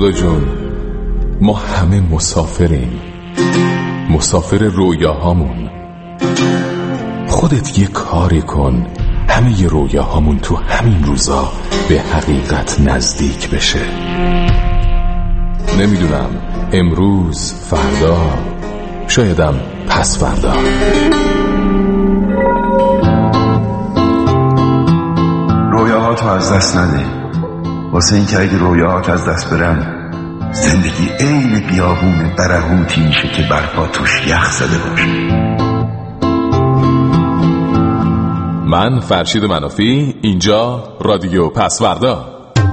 خدا جون، ما همه مسافریم، مسافر رویاهامون. خودت یه کاری کن همه ی رویاهامون تو همین روزا به حقیقت نزدیک بشه. نمیدونم امروز، فردا، شایدم پس فردا. رویاهاتو از دست نده، واسه این که اگه رویاهات از دست برن زندگی عین بیابون برهوتی میشه که برپا توش یخ زده باشه. من فرشید منافی، اینجا رادیو پسوردا.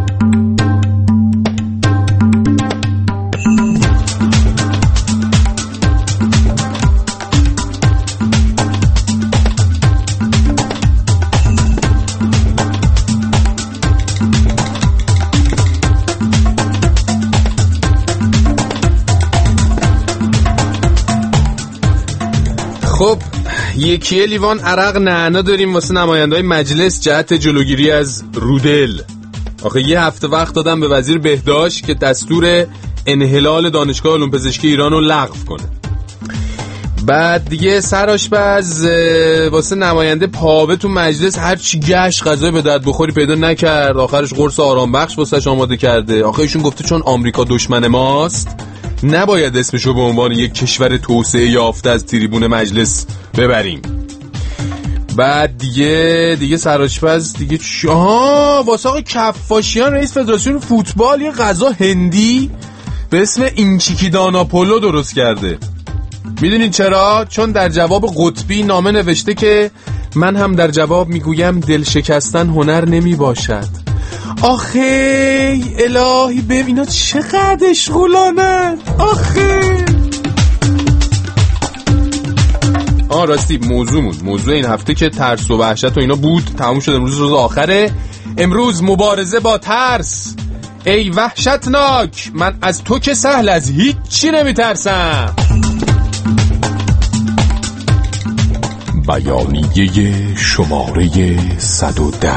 خب یکی لیوان عرق نعنا داریم واسه نماینده‌های مجلس جهت جلوگیری از رودل. آخه یه هفته وقت دادم به وزیر بهداشت که دستور انحلال دانشگاه علوم پزشکی ایران رو لغو کنه. بعد دیگه سرآشپز واسه نماینده پاوه تو مجلس هرچی گشت غذای به درد بخوری پیدا نکرد، آخرش قرص آرام بخش واسش آماده کرده. آخه ایشون گفته چون آمریکا دشمن ماست نباید اسمشو به عنوان یک کشور توسعه یافته از تریبون مجلس ببریم. بعد دیگه سرآشپز دیگه واسه آقای کفاشیان رئیس فدراسیون فوتبال یه غذا هندی به اسم اینچیکی داناپولو درست کرده. میدونین چرا؟ چون در جواب قطبی نامه نوشته که من هم در جواب میگویم دل شکستن هنر نمی باشد. آخه الهی ببین اینا چقدر اشغولانن. آخه راستی موضوع این هفته که ترس و وحشت و اینا بود تموم شد. امروز روز آخره. امروز مبارزه با ترس. ای وحشتناک، من از تو که سهل از هیچ چی نمیترسم. بیانیه شماره 110.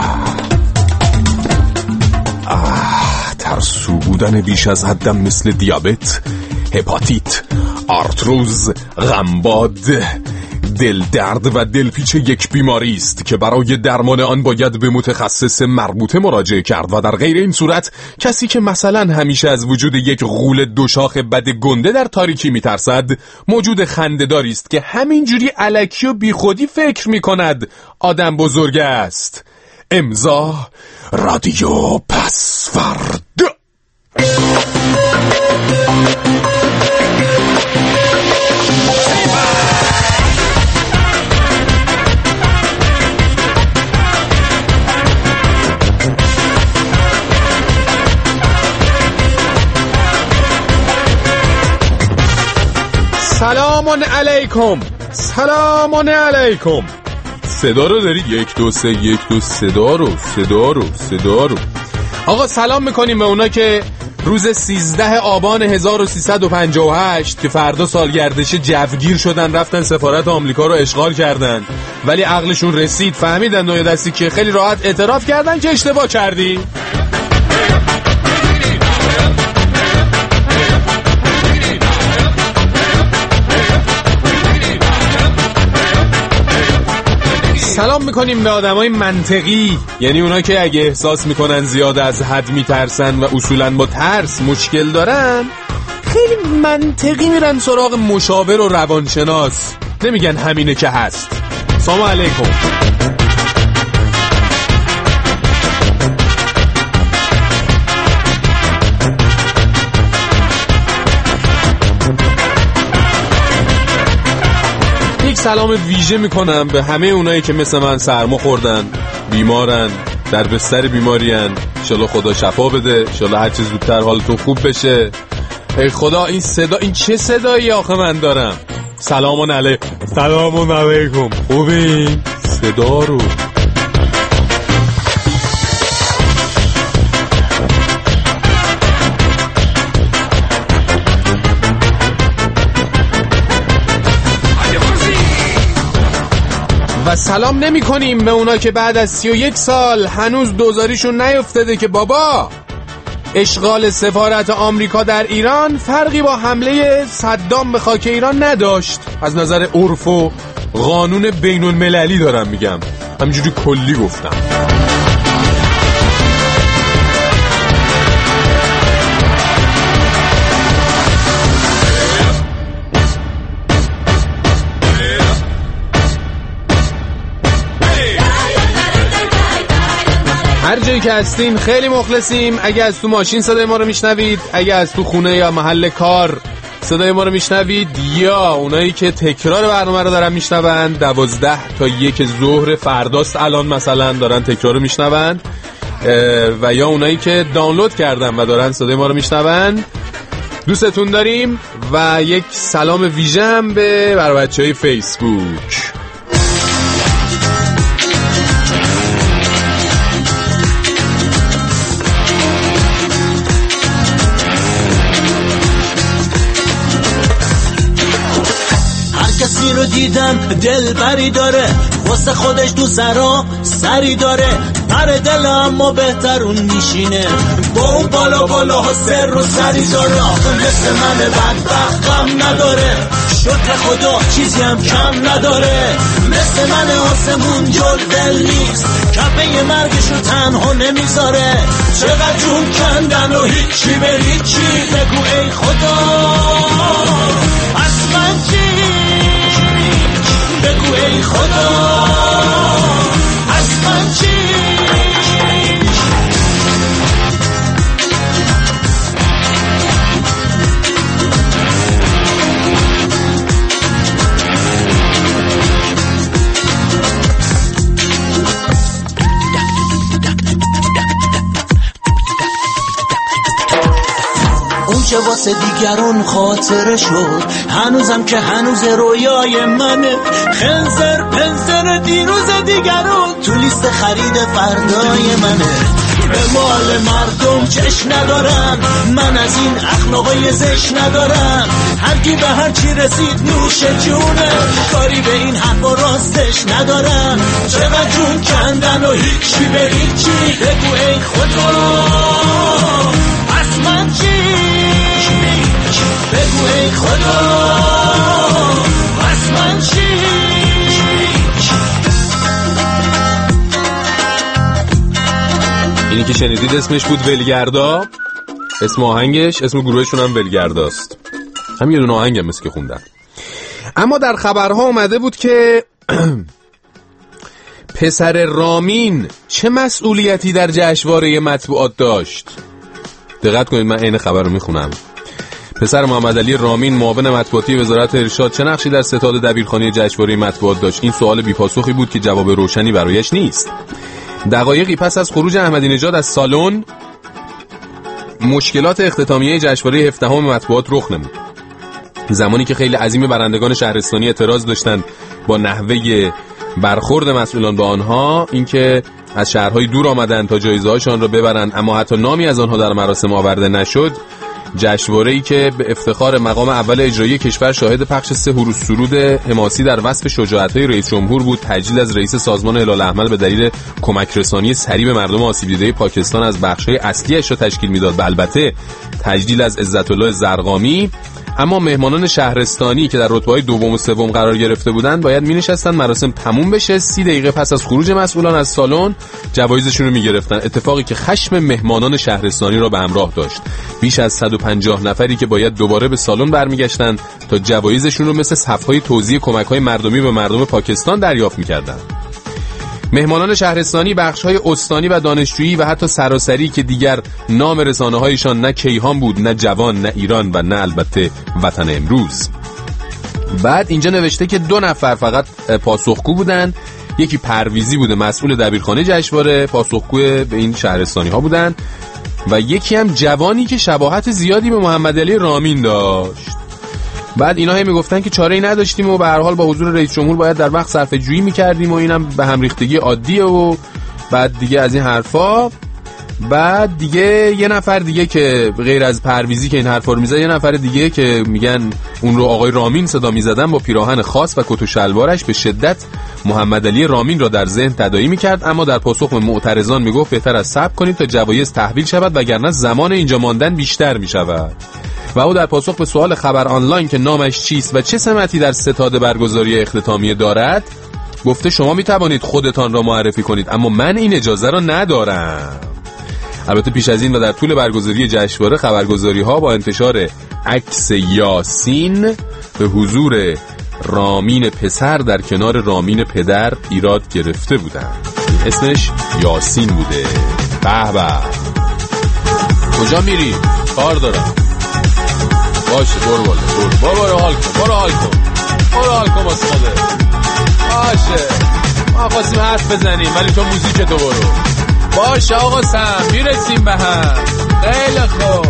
ترسو بودن بیش از حدم مثل دیابت، هپاتیت، آرتروز، غمباد، دل درد و دلپیچ یک بیماری است که برای درمان آن باید به متخصص مربوطه مراجعه کرد و در غیر این صورت کسی که مثلا همیشه از وجود یک غول دوشاخ بد گنده در تاریکی میترسد موجود خنده‌داری است که همینجوری الکی و بیخودی فکر میکند آدم بزرگ است. امضا رادیو پسوردا. سلامون علیکم. سلامون علیکم. صدا رو داری؟ 1 2 3 1 2 صدا رو. آقا سلام میکنیم به اونا که روز 13 آبان 1358 که فردا سالگردش جوگیر شدن رفتن سفارت آمریکا رو اشغال کردن، ولی عقلشون رسید فهمیدن نوع دستی که خیلی راحت اعتراف کردن که اشتباه کردی. سلام میکنیم به آدمای منطقی، یعنی اونا که اگه احساس میکنن زیاد از حد میترسن و اصولا با ترس مشکل دارن خیلی منطقی میرن سراغ مشاور و روانشناس، نمیگن همینه که هست. سلام علیکم. سلام ویژه میکنم به همه اونایی که مثل من سرما خوردن، بیمارن، در بستر بیمارین. انشالله خدا شفا بده، انشالله هر چیز زودتر حالتون خوب بشه. ای خدا این صدا، این چه صدایی آخه من دارم؟ سلامون علیکم. خوبین؟ صدا رو و سلام نمی کنیم به اونا که بعد از 31 سال هنوز دوزاریشون نیفتده که بابا اشغال سفارت آمریکا در ایران فرقی با حمله صدام به خاک ایران نداشت. از نظر عرف و قانون بین المللی دارم میگم، همینجوری کلی گفتم. هر جایی که هستین خیلی مخلصیم. اگه از تو ماشین صدای ما رو میشنوید، اگه از تو خونه یا محل کار صدای ما رو میشنوید، یا اونایی که تکرار برنامه رو دارن میشنون 12 تا 1 ظهر فرداست الان مثلا دارن تکرار رو میشنون، و یا اونایی که دانلود کردن و دارن صدای ما رو میشنون، دوستتون داریم. و یک سلام ویژه هم به بچه‌های فیسبوک. کسی رو دیدم دل بری داره، واسه خودش تو سرا سری داره، پر دل اما بهترون میشینه، با اون بالا ها سر و سری داره. آخه مثل من بدبخت غم نداره، شکر خدا چیزی هم کم نداره، مثل من آسمون جل دل نیست، کپه مرگش رو تنها نمیذاره. چقدر جون کندن و هیچی به هیچی، بگو ای خدا پس من چی، بگو ای خدا از من چی. اون چه واسه دیگرون خاطره شد، هنوزم که هنوز رویای منه، خنزر پنزر دیروز دیگرون تو لیست خرید فردای منه. به مال مردم چش ندارم، من از این اخلاقای زش ندارم، هر کی به هر چی رسید نوش جونه، کاری به این حرفا راستش ندارم. چقدر جون کندن و هیچی به هیچی، بگو ای خدا پس من چی، بگو ای خدا پس من چی. اینی که شنیدید اسمش بود ولگردا، اسم آهنگش، اسم گروهشون هم ولگرداست، هم یه دونه آهنگ هم مثل که خوندن. اما در خبرها اومده بود که پسر رامین چه مسئولیتی در جشنواره مطبوعات داشت. دقت کنید، من این خبر رو میخونم. پسر محمد علی رامین معاون مطبوعاتی وزارت ارشاد چه نقشی در ستاد دبیرخانه جشنواره مطبوعات داشت؟ این سوال بی‌پاسخی بود که جواب روشنی برایش نیست. دقایقی پس از خروج احمدی نژاد از سالن، مشکلات اختتامیه جشنواره 17 مطبوعات رخ نمود. زمانی که خیلی عظیم برندگان شهرستانی اعتراض داشتند با نحوه برخورد مسئولان با آنها، اینکه از شهرهای دور آمدن تا جایزه‌هاشان را ببرند اما حتی نامی از آنها در مراسم آورده نشد، جشنواره‌ای که به افتخار مقام اول اجرایی کشور شاهد پخش 3 حروف سرود حماسی در وصف شجاعت‌های رئیس جمهور بود، تجلیل از رئیس سازمان هلال احمر به دلیل کمک رسانی سریع به مردم آسیب دیده پاکستان از بخش‌های اصلیش را تشکیل می‌داد و البته تجلیل از عزت الله زرقامی. اما مهمانان شهرستانی که در رتبه‌های دوم و سوم قرار گرفته بودند باید می‌نشستن مراسم تموم بشه، 30 دقیقه پس از خروج مسئولان از سالن جوایزشون رو می‌گرفتن، اتفاقی که خشم مهمانان شهرستانی را به همراه داشت. بیش از 150 نفری که باید دوباره به سالن برمیگشتن تا جوایزشون رو مثل صف‌های توزیع کمک‌های مردمی به مردم پاکستان دریافت می‌کردند. مهمانان شهرستانی، بخش‌های استانی و دانشجویی و حتی سراسری که دیگر نام رسانه‌هایشان نه کیهان بود، نه جوان، نه ایران و نه البته وطن امروز. بعد اینجا نوشته که 2 نفر فقط پاسخگو بودن، یکی پرویزی بوده مسئول دبیرخانه جشنواره، پاسخگو به این شهرستانی‌ها بودن، و یکی هم جوانی که شباهت زیادی به محمد علی رامین داشت. بعد اینا هم میگفتن که چاره‌ای نداشتیم و به هر حال با حضور رئیس جمهور باید در وقت صرفه‌جویی می‌کردیم و اینم به هم ریختگی عادیه و بعد دیگه از این حرفا. بعد دیگه یه نفر دیگه که غیر از پرویزی که این حرفا رو میزنه، یه نفر دیگه که میگن اون رو آقای رامین صدا می‌زدن با پیراهن خاص و کت و شلوارش به شدت محمد علی رامین را در ذهن تداعی می‌کرد، اما در پاسخ به معترضان میگفت بهتر از صبر کنید تا جوایز تحویل شود وگرنه زمان اینجا ماندن بیشتر می‌شود. و او در پاسخ به سوال خبر آنلاین که نامش چیست و چه سمتی در ستاد برگزاری اختتامیه دارد گفته شما می‌توانید خودتان را معرفی کنید اما من این اجازه را ندارم. البته پیش از این و در طول برگزاری جشنواره خبرگزاری‌ها با انتشار عکس یاسین به حضور رامین پسر در کنار رامین پدر ایراد گرفته بودند. اسمش یاسین بوده. به به. کجا میری؟ کار دارم. باشه برو برو حال کن. برو حال کن واسه خودت. باشه. ما خواستیم حرف بزنیم ولی تو موزیک تو برو. باشه آقا سم میرسیم به هم. خیلی خوب.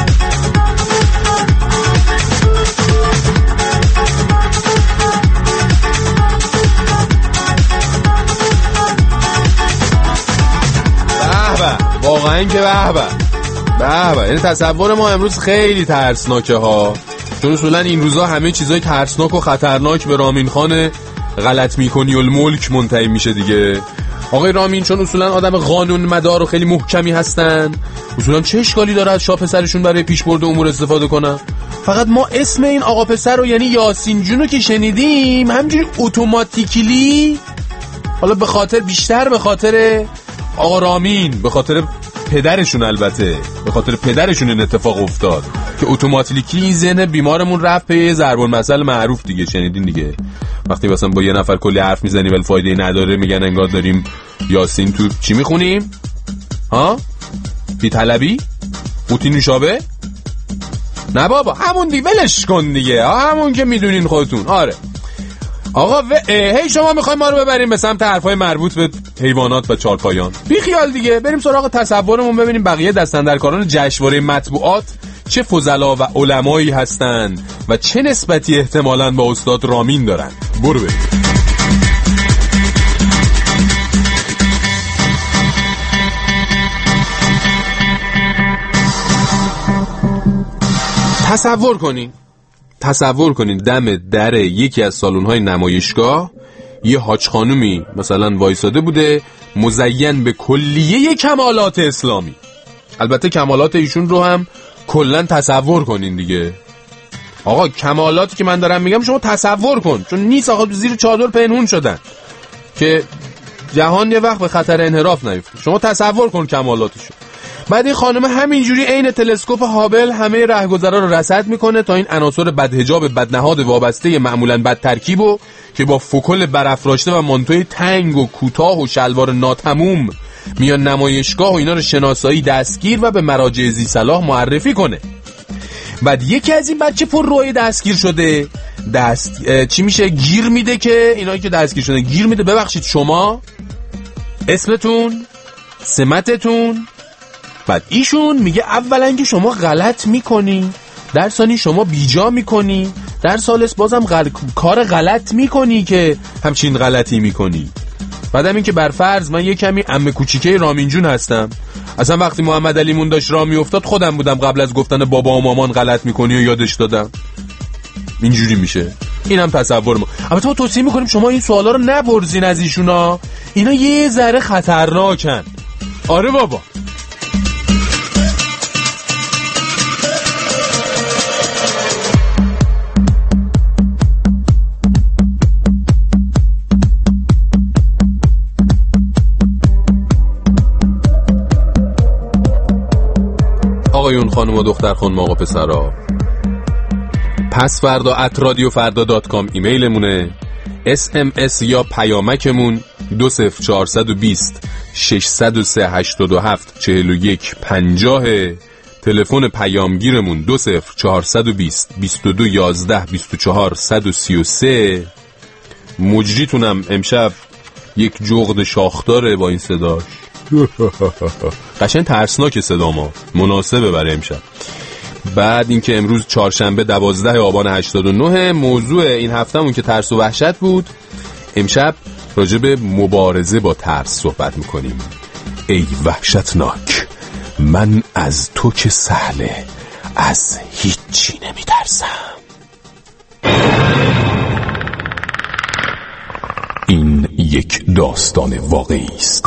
واقعا که به این تصور ما امروز خیلی ترسناکه ها، چون اصولا این روزا همه چیزای ترسناک و خطرناک به رامین خان غلط میکنی الملک منتهی میشه دیگه. آقای رامین چون اصولا آدم قانون مدار و خیلی محکمی هستن، اصولا چه اشکالی داره از شاه پسرشون برای پیشبرد امور استفاده کنن؟ فقط ما اسم این آقا پسر رو یعنی یاسین جونو که شنیدیم همینجوری اتوماتیکلی، حالا بیشتر به خاطر آقا رامین، به خاطر پدرشون، البته به خاطر پدرشون این اتفاق افتاد که اتوماتیکی این ذهن بیمارمون رفت به ضرب المثل معروف دیگه. شنیدین دیگه وقتی مثلا با یه نفر کلی حرف میزنیم ولی فایده نداره میگن انگار داریم یاسین تو چی میخونیم؟ ها؟ بی طلبی؟ قوطی نوشابه؟ نه بابا همون دیگه، ولش کن دیگه، همون که میدونین خودتون. آره آقا هی شما میخوایم ما رو ببریم به سمت حرفای مربوط به حیوانات و چارپایان. بی خیال دیگه، بریم سراغ تصورمون ببینیم بقیه دستاندرکاران جشنواره مطبوعات چه فضلا و علمایی هستن و چه نسبتی احتمالاً با استاد رامین دارن. برو بریم. تصور کنین دم در یکی از سالن‌های نمایشگاه یه حاج خانومی مثلا وایساده بوده مزین به کلیه کمالات اسلامی. البته کمالات ایشون رو هم کلن تصور کنین دیگه. آقا کمالاتی که من دارم میگم شما تصور کن، چون نیست آقا زیر چادر پنهون شدن که جهان یه وقت به خطر انحراف نیفته. شما تصور کن کمالاتشو. بعد این خانم همینجوری عین تلسکوپ هابل همه رهگذرا رو رصد میکنه تا این عناصر بدحجاب بدنهاد وابسته معمولاً بد ترکیبو که با فکل برافراشته و مانتوی تنگ و کوتاه و شلوار ناتموم میان نمایشگاه و اینا رو شناسایی دستگیر و به مراجع ذی صلاح معرفی کنه. بعد یکی از این بچه پر روی دستگیر شده چی میشه گیر میده که اینایی که دستگیر شده گیر میده ببخشید شما اسمتون سمتتون. بعد ایشون میگه اولا که شما غلط میکنی، در ثانی شما بیجا میکنی، در ثالث بازم کار غلط میکنی که همچین غلطی میکنی. بعدم این که برفرض من یه کمی عمه کوچیکه رامین جون هستم، اصلا وقتی محمد علی مون داشت راه میافتاد خودم بودم قبل از گفتن بابا و مامان غلط میکنی و یادش دادم. اینجوری میشه. اینم تصور ما. البته ما توصیه میکنیم شما این سوالا رو نپرسین از ایشونا، اینا یه ذره خطرناکن. آره بابا. آقایون خانم و دختر خانم آقا پسرا، پس فردا @radiofarda.com ایمیلمونه، SMS یا پیامکمون 20420 603 87 41 50، تلفن پیامگیرمون 20420 22 11 24 133. مجریتونم امشب یک جغد شاخداره با این صداش. قشنگ ترسناک صدا ما، مناسبه برای امشب. بعد اینکه امروز چهارشنبه 12 آبان 89، موضوع این هفتهمون که ترس و وحشت بود، امشب راجع به مبارزه با ترس صحبت میکنیم. ای وحشتناک، من از تو که سهله، از هیچی نمیترسم. این یک داستان واقعی است.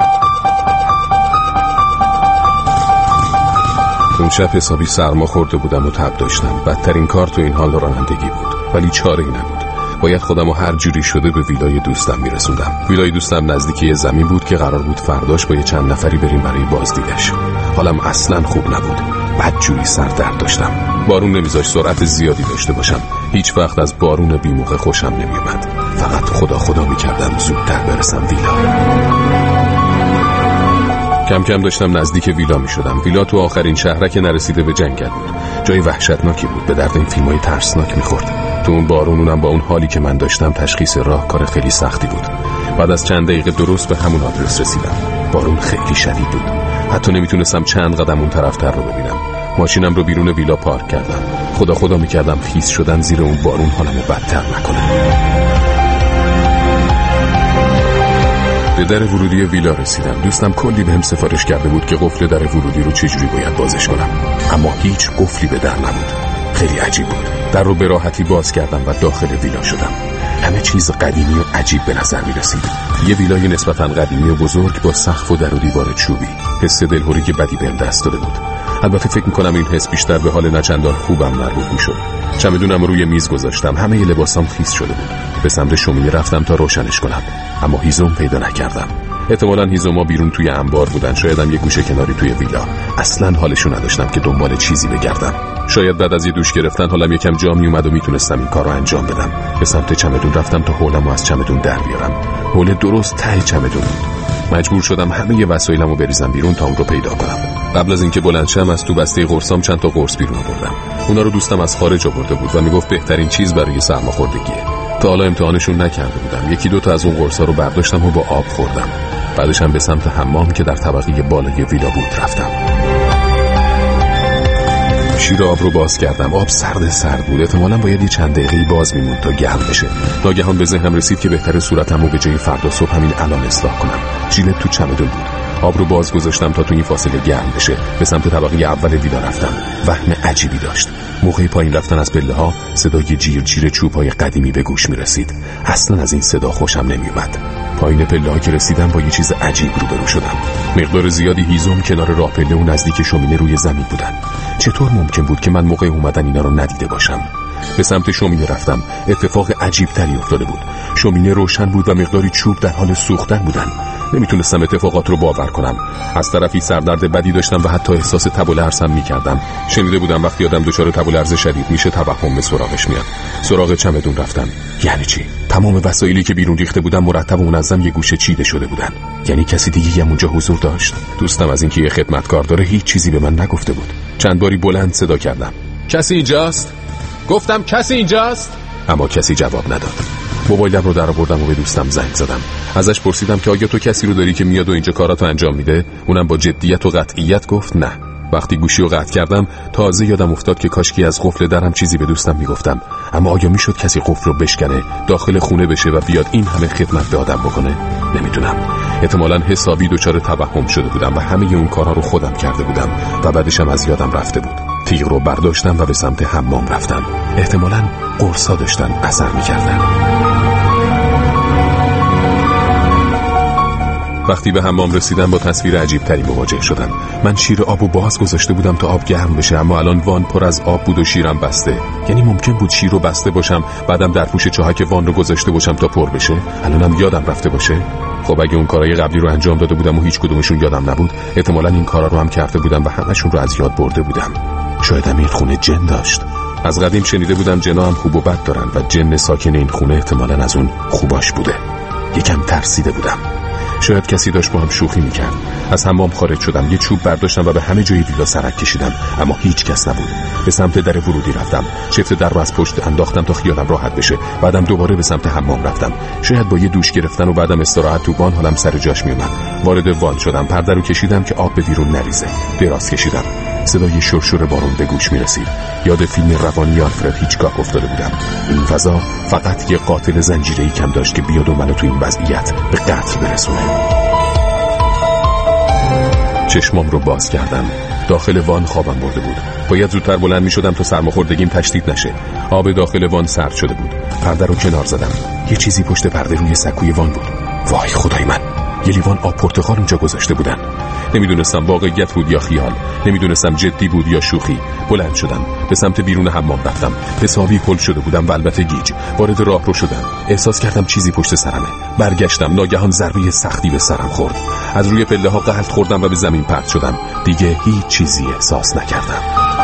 اون شب حسابی سرما خورده بودم و تب داشتم. بدترین کار تو این حال رانندگی بود، ولی چاره‌ای نبود. باید خودمو هر جوری شده به ویلای دوستم میرسوندم. ویلای دوستم نزدیکی زمین بود که قرار بود فرداش با یه چند نفری بریم برای بازدیدش. حالم اصلا خوب نبود. بدجوری سر درد داشتم. بارون نمیذاشت سرعت زیادی داشته باشم. هیچ وقت از بارون بیموقع خوشم نمیومد. فقط خدا میکردم زودتر برسم ویلا. کم کم داشتم نزدیک ویلا می شدم. ویلا تو آخرین شهرک نرسیده به جنگل بود. جای وحشتناکی بود، به درد این فیلم‌های ترسناک می‌خورد. تو اون بارونم با اون حالی که من داشتم تشخیص راه کار خیلی سختی بود. بعد از چند دقیقه درست به همون آدرس رسیدم. بارون خیلی شدید بود. حتی نمیتونستم چند قدم اون طرفتر رو ببینم. ماشینم رو بیرون ویلا پارک کردم. خدا می‌کردم خیس شدن زیر اون بارون حالمو بدتر نکنه. به در ورودی ویلا رسیدم. دوستم کلی بهم سفارش کرده بود که قفل در ورودی رو چجوری باید بازش کنم، اما هیچ قفلی به در نبود. خیلی عجیب بود. در رو به راحتی باز کردم و داخل ویلا شدم. همه چیز قدیمی و عجیب به نظر می رسید. یه ویلای نسبتاً قدیمی و بزرگ با سقف و در و دیوار چوبی. حس دلهوری که بدی بهم دست داده بود. البته فکر می‌کنم این حس بیشتر به حال نچندان خوبم مربوط می‌شد. چمدونم روی میز گذاشتم. همه لباسام خیس شده بود. به سمت شومینه رفتم تا روشنش کنم، اما هیزم پیدا نکردم. احتمالاً هیزوما بیرون توی انبار بودن. شایدم یه گوشه کناری توی ویلا. اصلاً حالشو نداشتم که دنبال چیزی بگردم. شاید بعد از یه دوش گرفتن حالم یکم جا میومد و میتونستم این کار رو انجام بدم. به سمت چمدون رفتم تا حولمو از چمدون در بیارم. حول درست ته چمدون بود. مجبور شدم همه وسایلمو بریزم بیرون تا اون رو پیدا کنم. قبل از اینکه بلند شم از تو بسته قرصام چند تا قرص بیرون آوردم. اونا رو دوستم از خارج آورده بود و میگفت بهترین چیز برای سرماخوردگیه. تا حالا امتحانشون نکرده بودم. یکی دو تا از اون قرصا رو برداشتم و با آب خوردم. بعدش هم به سمت حمام که در طبقه بالای ویلا بود رفتم. شیر آب رو باز کردم. آب سرد بود. احتمالاً باید یه چند دقیقه‌ای باز میموند تا گرم بشه. ناگهان به ذهنم رسید که بهتره صورتمو به جای فردا صبح همین الان اصلاح کنم. ژیلت تو چمدون بود. آب رو باز گذاشتم تا تو این فاصله گرم بشه. به سمت طبقه اول ویلا رفتم. وهم عجیبی داشت. موقع پایین رفتن از پله‌ها صدای جیر چوب‌های قدیمی به گوش می‌رسید. اصلاً از این صدا خوشم نمی‌اومد. پایین پله‌ها که رسیدم با یه چیز عجیب روبرو شدم. مقدار زیادی هیزم کنار راه پله و نزدیک شومینه روی زمین بودن. چطور ممکن بود که من موقع اومدن اینا رو ندیده باشم؟ به سمت شومینه رفتم. اتفاق عجیب تری افتاده بود. شومینه روشن بود و مقداری چوب در حال سوختن بودن. نمیتونستم اتفاقات رو باور کنم. از طرفی سردرد بدی داشتم و حتی احساس تب و لرزم میکردم. شنیده بودم وقتی آدم دچار تب و لرز شدید میشه توهم به سراغش میاد. سراغ چمدون رفتم. یعنی چی؟ تمام وسایلی که بیرون ریخته بودم مرتب و منظم یه گوشه چیده شده بودن. یعنی کسی دیگه اونجا حضور داشت. دوستم از اینکه یه خدمتکار داره هیچ چیزی به من نگفته بود. چند باری بلند صدا کردم. کسی اینجاست؟ گفتم کسی اینجاست؟ اما کسی جواب نداد. موبایلم رو درآوردم و به دوستم زنگ زدم. ازش پرسیدم که آیا تو کسی رو داری که میاد و اینجا کاراتو انجام میده؟ اونم با جدیت و قطعیت گفت نه. وقتی گوشی رو قطع کردم تازه یادم افتاد که کاشکی از قفل درم چیزی به دوستم میگفتم. اما آیا میشد کسی قفل رو بشکنه، داخل خونه بشه و بیاد این همه خدمت به آدم بکنه؟ نمیدونم. احتمالاً حسابی دچار توهم شده بودم و همه اون کارها رو خودم کرده بودم و بعدشم از یادم رفته بود. تیغ رو برداشتم و به سمت حمام رفتم. احتمالاً قرصا داشتن اثر میکردن. وقتی به حمام رسیدم با تصویر عجیب تری مواجه شدم. من شیر آبو باز گذاشته بودم تا آب گرم بشه، اما الان وان پر از آب بود و شیرم بسته. یعنی ممکن بود شیر رو بسته باشم بعدم در پوش چاهک وان رو گذاشته باشم تا پر بشه. الانم یادم رفته باشه. خب اگه اون کارهای قبلی رو انجام داده بودم و هیچ کدومشون یادم نبود، احتمالاً این کارا رو هم کرده بودم و همشون رو از یاد برده بودم. شاید این خونه جن داشت. از قدیم شنیده بودم جنا هم خوب و بد دارن و جن ساکن این خونه احتمالاً از اون خوباش بوده. یکم ترسیده بودم. شاید کسی داشت با هم شوخی میکرد. از حمام خارج شدم. یه چوب برداشتم و به همه جای ویلا سرک کشیدم، اما هیچ کس نبود. به سمت در ورودی رفتم. شفت در رو از پشت انداختم تا خیالم راحت بشه. بعدم دوباره به سمت حمام رفتم. شاید با یه دوش گرفتن و بعدم استراحت تو وان حالم سر جاش میومد. وارد وان شدم. پرده رو کشیدم که آب به بیرون نریزه. دراز کشیدم. صدای شرشور بارون به گوش میرسید. یاد فیلم روانی آلفرد هیچکاک افتاده بودم. این فضا فقط یه قاتل زنجیره‌ای کم داشت که بیاد و منو تو این وضعیت به قتل برسونه. چشمام رو باز کردم. داخل وان خوابم برده بود. باید زودتر بلند می شدم تا سرماخوردگیم تشدید نشه. آب داخل وان سرد شده بود. پرده رو کنار زدم. یه چیزی پشت پرده روی سکوی وان بود. وای خدای من، یه لیوان آب پرتقال اونجا گذاشته بودن. نمیدونستم واقعیت بود یا خیال، نمیدونستم جدی بود یا شوخی. بلند شدم، به سمت بیرون حمام رفتم. حسابی پل شده بودم و البته گیج. وارد راهرو شدم. احساس کردم چیزی پشت سرمه. برگشتم، ناگهان ضربه سختی به سرم خورد. از روی پله ها غلط خوردم و به زمین پرت شدم. دیگه هیچ چیزی احساس نکردم.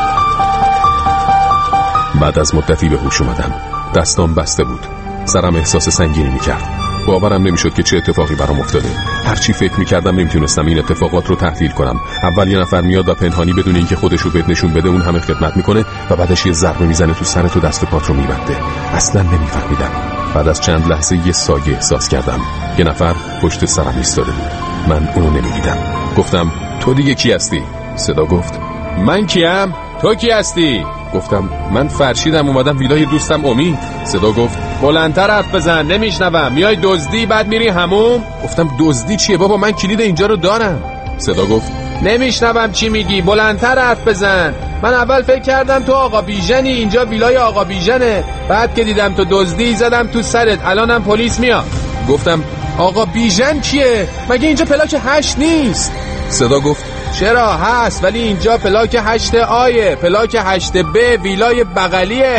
بعد از مدتی به هوش اومدم. دستام بسته بود. سرم احساس سنگینی میکرد. باورم نمیشد که چه اتفاقی برام افتاده. هرچی فکر میکردم نمیتونستم این اتفاقات رو تحلیل کنم. اول یه نفر میاد و پنهانی بدون اینکه خودش رو بهت نشون بده اون همه خدمت میکنه و بعدش یه ضربه میزنه تو سرت و دست و پات رو میبنده. اصلا نمیفهمیدم. بعد از چند لحظه یه سایه احساس کردم. یه نفر پشت سرم ایستاده بود. من اونو نمیدیدم. گفتم تو دیگه کی هستی؟ صدا گفت من کیم؟ تو کی هستی؟ گفتم من فرشیدم اومدم ویلای دوستم امید. صدا گفت بلندتر حرف بزن نمیشنوم. میای دزدی بعد میری حموم؟ گفتم دزدی چیه بابا، من کلید اینجا رو دارم. صدا گفت نمیشنوم چی میگی، بلندتر حرف بزن. من اول فکر کردم تو آقا بیژنی، اینجا ویلای آقا بیژنه، بعد که دیدم تو دزدی زدم تو سرت، الانم پلیس میاد. گفتم آقا بیژن کیه؟ مگه اینجا پلاک 8 نیست؟ صدا گفت چرا هست، ولی اینجا پلاک 8 آیه، پلاک 8 ب ویلای بغلیه.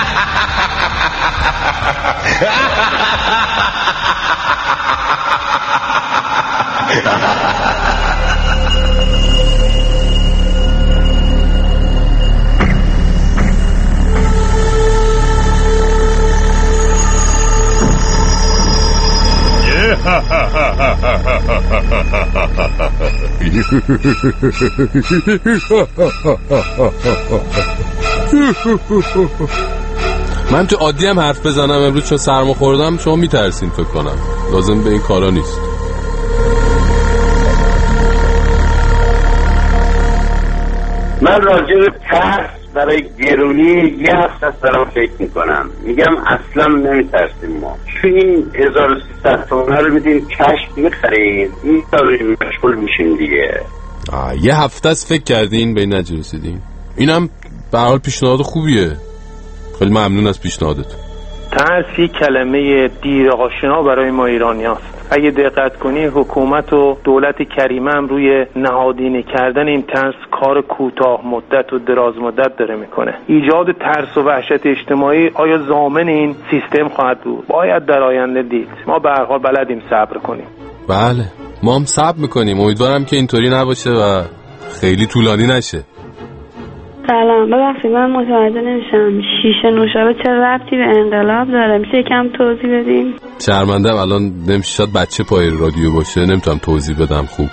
من تو عادی هم حرف بزنم امروز چون سرما خوردم شما میترسین فکر کنم. لازم به این کارا نیست. من راجع به ترس برای گرونی یه هفته است دارم فکر میکنم. میگم اصلا نمیترسیم ما. چون این 1300 تومنه رو میدیم کشف میخریم، این داریم مشغول میشیم دیگه. یه هفته است فکر کردین به این نتیجه رسیدین؟ اینم به هر حال پیشنهاد خوبیه. خیلی ممنون از پیشنهادتون. ترس یک کلمه دیر آشنا برای ما ایرانیاست. اگه دقت کنی حکومت و دولت کریمه هم روی نهادینه کردن این ترس کار کوتاه مدت و دراز مدت داره میکنه. ایجاد ترس و وحشت اجتماعی آیا ضامن این سیستم خواهد بود؟ باید در آینده دید. ما به هر حال بلدیم صبر کنیم. بله ما هم صبر میکنیم. امیدوارم که اینطوری نباشه و خیلی طولانی نشه. سلام، ببخشید من متوجه نمیشم شیشه نوشابه چه ربطی به انقلاب داره؟ میشه یکم توضیح بدیم؟ شرمندم الان نمیشه، شاید بچه پای رادیو باشه، نمیتونم توضیح بدم خوب.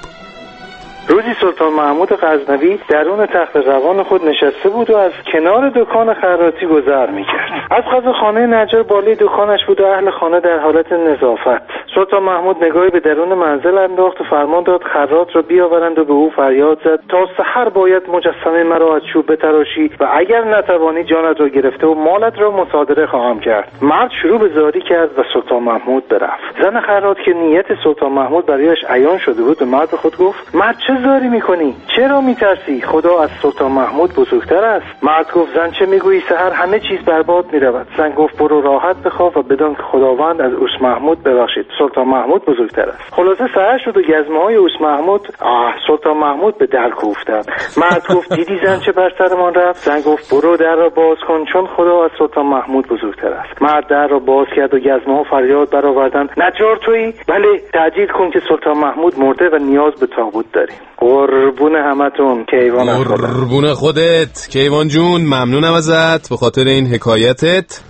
روزی سلطان محمود غزنوی درون تخت روان خود نشسته بود و از کنار دکان خراطی گذر میکرد. از قضا خانه نجار بالای دکانش بود و اهل خانه در حالت نظافت. سلطان محمود نگاهی به درون منزل انداخت و فرمان داد خراط را بیاورند و به او فریاد زد تا سحر باید مجسمه مرا از چوب بتراشی و اگر نتوانی جانت را گرفته و مالت را مصادره خواهم کرد. مرد شروع به زاری کرد و سلطان محمود برفت. زن خراط که نیت سلطان محمود برایش عیان شده بود به مرد خود گفت مرد چه زاری میکنی؟ چرا میترسی؟ خدا از سلطان محمود بزرگتر است. مرد گفت زن چه میگویی؟ سحر همه چیز برباد میرود. زن گفت برو راحت بخواب و بدان که خداوند از اوس محمود ببخشید سلطان محمود بزرگتر است. خلاصه سحر شد و گزمه های اوس محمود سلطان محمود به در کوفتند. مرد گفت دیدی زن چه بر سرمان رفت؟ زن گفت برو در را باز کن چون خدا از سلطان محمود بزرگتر است. مرد در را باز کرد و گزمه ها فریاد برآوردند نجار تویی؟ بله، تعجیل کن که سلطان محمود مرده و نیاز به تابوت داریم. قربون همتون. کیوان قربون خودت کیوان جون، ممنونم ازت به خاطر این حکایتت.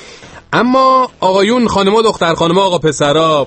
اما آقایون، خانما، دختر خانما، آقا پسرا،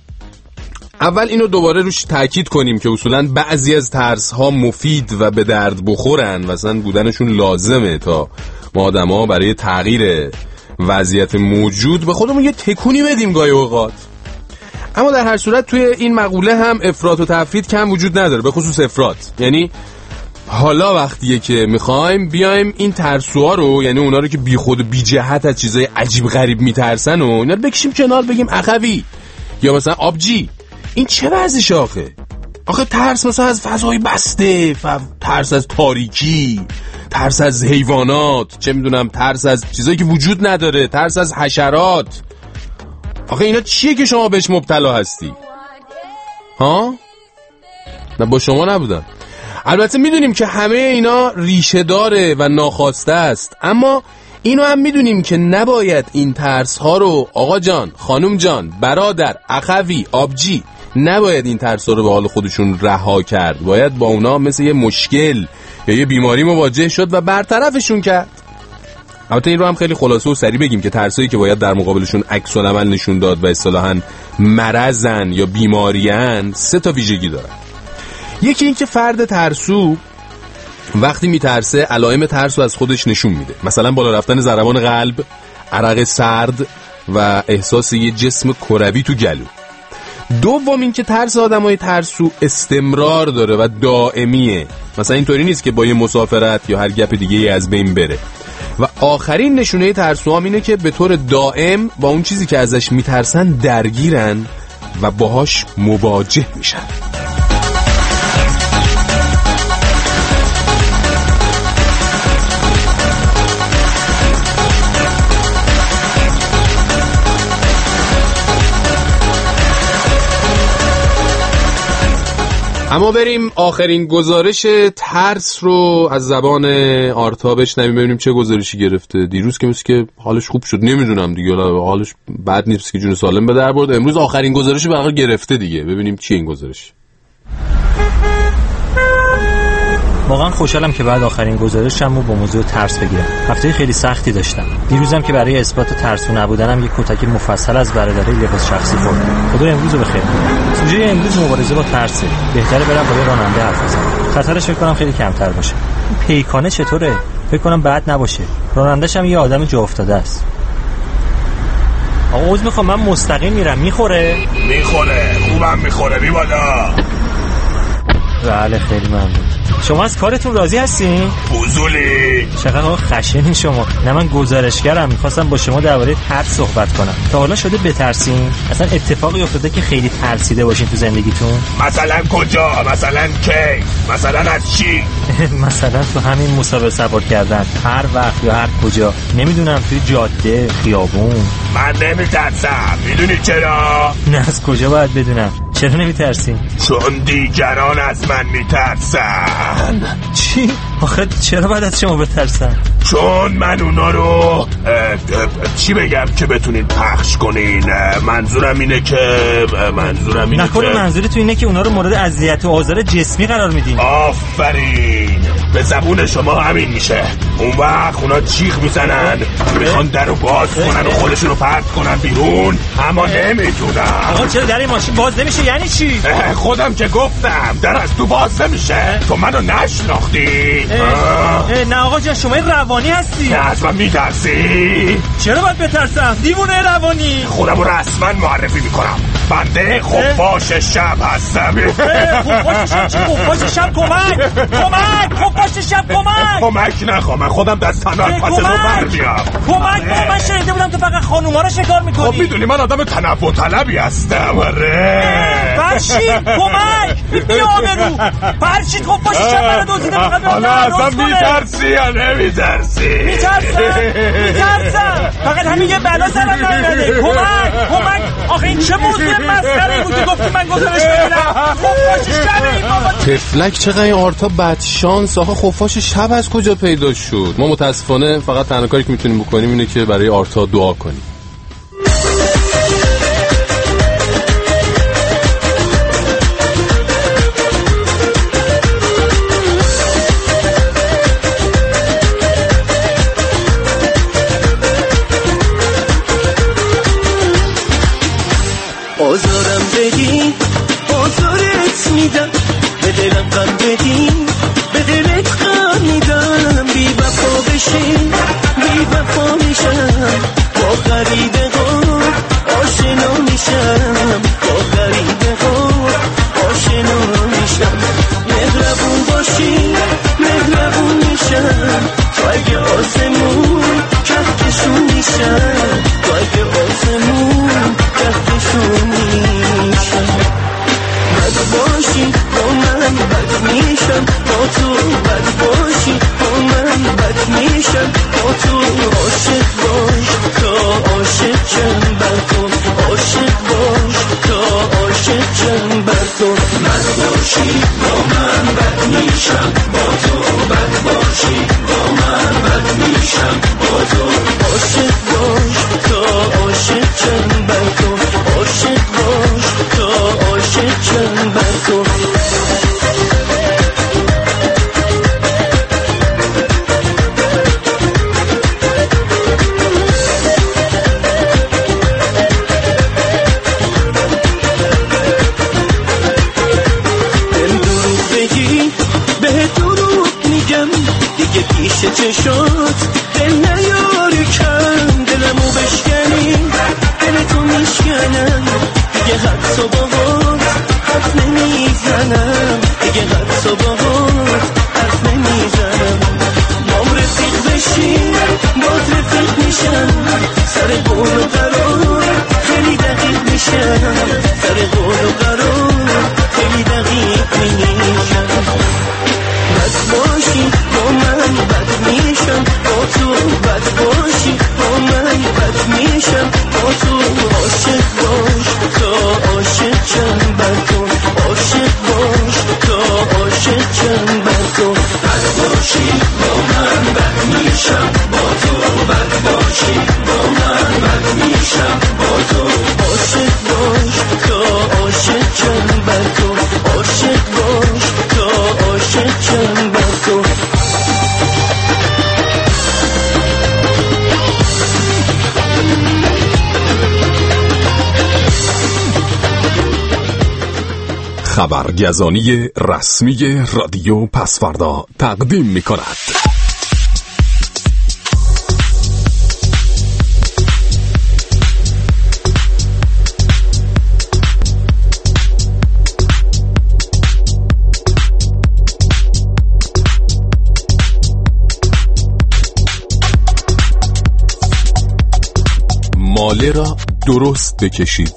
اول اینو دوباره روش تاکید کنیم که اصولاً بعضی از ترس ها مفید و به درد بخورن و اصلا بودنشون لازمه تا ما آدم‌ها برای تغییر وضعیت موجود به خودمون یه تکونی بدیم گاهی اوقات. اما در هر صورت توی این مقوله هم افراط و تفرید کم وجود نداره، به خصوص افراط. یعنی حالا وقتیه که میخوایم بیایم این ترسوها رو، یعنی اونا رو که بی خود و بی جهت از چیزای عجیب غریب میترسن و اینا رو بکشیم کنار، بگیم اخوی یا مثلا آبجی این چه وضعشه آخه؟ آخه ترس مثلا از فضای بسته، ترس از تاریکی، ترس از حیوانات، چه میدونم ترس از چیزایی که وجود نداره، ترس از حشرات. آخه اینا چیه که شما بهش مبتلا هستی؟ ها؟ نه با شما نبودم. البته میدونیم که همه اینا ریشه داره و ناخواسته است، اما اینو هم میدونیم که نباید این ترس ها رو آقا جان، خانم جان، برادر، اخوی، آبجی، نباید این ترس ها رو به حال خودشون رها کرد. باید با اونا مثل یه مشکل یا یه بیماری مواجه شد و برطرفشون کرد. البته این رو هم خیلی خلاصه و سریع بگیم که ترسایی که باید در مقابلشون عکس العمل نشون داد و اصطلاحاً مرضن یا بیماریان 3 تا ویژگی دارن. یکی این که فرد ترسو وقتی میترسه علائم ترس رو از خودش نشون میده، مثلا بالا رفتن ضربان قلب، عرق سرد و احساس یه جسم کروی تو گلو. دوم این که ترس آدمای ترسو استمرار داره و دائمیه، مثلا اینطوری نیست که با یه مسافرت یا هر گپ دیگه از بین بره. و آخرین نشونه ترسوام اینه که به طور دائم با اون چیزی که ازش میترسن درگیرن و باهاش مواجه میشن. اما بریم آخرین گزارش ترس رو از زبان آرتا بشنویم، ببینیم چه گزارشی گرفته. دیروز که مثل که حالش خوب شد، نمیدونم دیگه، حالش بد نیست که جون سالم به در برد. امروز آخرین گزارش رو برای گرفته دیگه، ببینیم چیه این گزارش. واقعا خوشحالم که بعد آخرین گزارشم رو با موضوع ترس بگیرم. هفته خیلی سختی داشتم. دیروزم که برای اثبات ترسو نبودنم یک کتک مفصل از برادرای لباس شخصی خوردم. خدا امروز رو بخیر. سوژه امروز مبارزه با ترسه. بهتره برم با راننده حرف بزنم. خطرش فکر کنم خیلی کمتر باشه. این پیکانه چطوره؟ فکر کنم بد نباشه. راننده‌ش هم یه آدم جا افتاده است. آقا عذر میخوام، من مستقیم میرم. میخوره؟ خوبم میخوره. بی بالا. بله خیلی ممنون. شما از کارتون راضی هستین؟ فضولی. چقدر خشنین شما. نه من گزارشگرم، میخواستم با شما درباره ترس صحبت کنم. تا حالا شده بترسین؟ اصلا اتفاقی افتاده که خیلی ترسیده باشین تو زندگیتون؟ مثلا کجا؟ مثلا کی؟ مثلا از چی؟ مثلا تو همین مسابقه سوار کردن، هر وقت یا هر کجا، نمیدونم توی جاده، خیابون. من نمیترسم. میدونی چرا؟ نه از کجا باید بدونم؟ چرا نمیترسین؟ چون دیگران از من میترسن. چی؟ آخه چرا باید از شما بترسن؟ چون من اونا رو چی بگم که بتونین پخش کنین. منظورم اینه که نکنه منظوری تو اینه که اونا رو مورد اذیت و آزار جسمی قرار میدین. آفرین، به زبون شما همین میشه. اون وقت اونا چیخ میزنن، میخوان در رو باز کنن و خودشون رو پرت کنن بیرون، اما نمیتونن. آقا چرا در این ماشین باز نمیشه؟ یعنی چی؟ خودم که گفتم در از تو باز نمیشه. تو منو نشناختی؟ نه آقا جان، شما روانی هستی. نه از من میترسی؟ چرا باید بترسم؟ دیوونه روانی. خودم رو رسما معرفی میکنم. بنده خفاش شب هستم. خفاش شب چی؟ خفاش شب کمک! خفاش شب کمک نخوام، من خودم دست تنها از پس رو برمیام. کمک! من شنیده بودم تو فقط خانوما رو شکار میکنی. خب میدونی من آدم تنوع طلبی هستم. فرشید کمک! بیا آبرو. فرشید خفاش شب منو دزدیده. حالا اصلا میترسی یا نمیترسی؟ میترسم. فقط همین یه بلا سرم نمیده. کمک! آخه این چه موضوع مسخره بود که گفتی من گزارش بگیرم؟ خفاش شب این بابا. تفلک چقدر این آرتا بدشانس. آخه خفاش شب از کجا پیدا شد؟ ما متاسفانه فقط تنها کاری که میتونیم بکنیم اینه که برای آرتا دعا کنیم. آزارم بدی، آزارت میدم، به دلم غم بدی، به دلت غم میدم. بی وفا بشی، بی وفا میشم، با غریب باشی با من بد میشم، با تو بد باشی با من بد میشم، با تو عاشق باش تا عاشق شم بر تو، عاشق باش تا عاشق شم بر تو. بد باشی با من بد میشم، با تو بد باشی با من بد میشم، با تو عاشق باش تا عاشق شم بر تو، عاشق باش تا عاشق شم بر تو. پیش چشات دل نیاری کم، دلمو بشکنی دل تو میشکنم، دیگه حتی باهات حرف نمیزنم، دیگه حتی باهات حرف نمیزنم. ما رفیق بشیم باز رفیق میشم، سر قول و قرار خیلی دقیق میشم، سر قول و قرار خیلی دقیق میشم. بد باشی با من بد میشم، با تو بد باشی با من بد میشم، با تو عاشق باش تا عاشق شم بر تو، عاشق باش تا عاشق شم بر تو. بد باشی با من بد میشم، با تو بد باشی با من بد میشم، با تو عاشق باش تا عاشق شم بر تو، عاشق باش تا عاشق شم بر تو. خبرگزانی رسمی رادیو پسوردا تقدیم می کند. ماله را درست بکشید.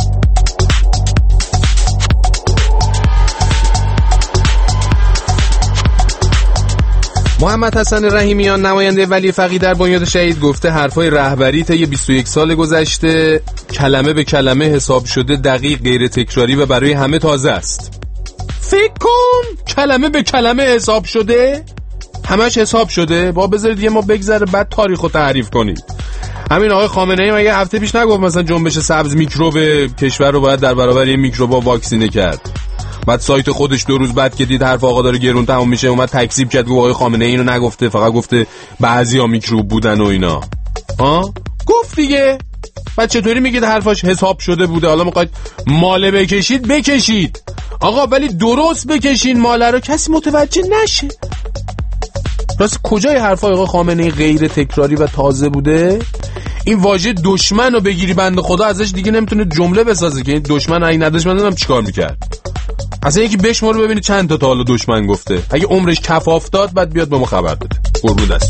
محمد حسن رحیمیان نماینده ولی فقیه در بنیاد شهید گفته حرفای رهبری طی 21 سال گذشته کلمه به کلمه حساب شده، دقیق، غیر تکراری و برای همه تازه است. فکر کن کلمه به کلمه حساب شده، همش حساب شده. با بذارید یه ما بگذره بعد تاریخو تعریف کنید. همین آقای خامنه‌ای مگه هفته پیش نگفت مثلا جنبش سبز میکروب کشور رو باید در برابر این میکروبا واکسینه کرد؟ بعد سایت خودش 2 روز بعد که دید حرف آقا داره گرون تموم میشه اومد تکذیب کرد، گفت آقای خامنه‌ای اینو نگفته، فقط گفته بعضیا میکروب بودن و اینا. گفت دیگه. بعد چطوری میگید حرفاش حساب شده بوده؟ حالا میخواید ماله بکشید آقا، ولی درست بکشین ماله رو، کسی متوجه نشه. راست کجای حرفای آقا خامنه‌ای غیر تکراری و تازه بوده؟ این واژه دشمن رو بگیری بنده خدا ازش دیگه نمیتونه جمله بسازه که این دشمن اگه نداشت من چیکار میکرد. اصلا یکی بشمار ببینید چند تا حالا دشمن گفته، اگه عمرش کفاف داد بعد بیاد به ما خبر بده. قربون دست.